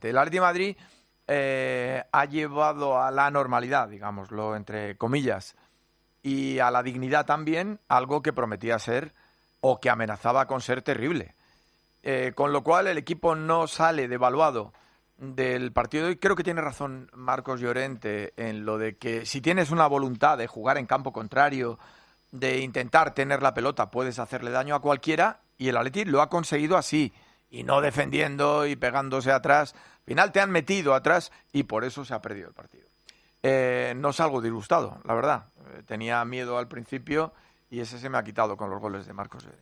El Atleti de Madrid ha llevado a la normalidad, digámoslo, entre comillas, y a la dignidad también, algo que prometía ser o que amenazaba con ser terrible. Con lo cual el equipo no sale devaluado del partido de hoy. Creo que tiene razón Marcos Llorente en lo de que si tienes una voluntad de jugar en campo contrario, de intentar tener la pelota, puedes hacerle daño a cualquiera, y el Atleti lo ha conseguido así, y no defendiendo y pegándose atrás. Al final te han metido atrás y por eso se ha perdido el partido. No salgo disgustado, la verdad. Tenía miedo al principio y ese se me ha quitado con los goles de Marcos Llorente.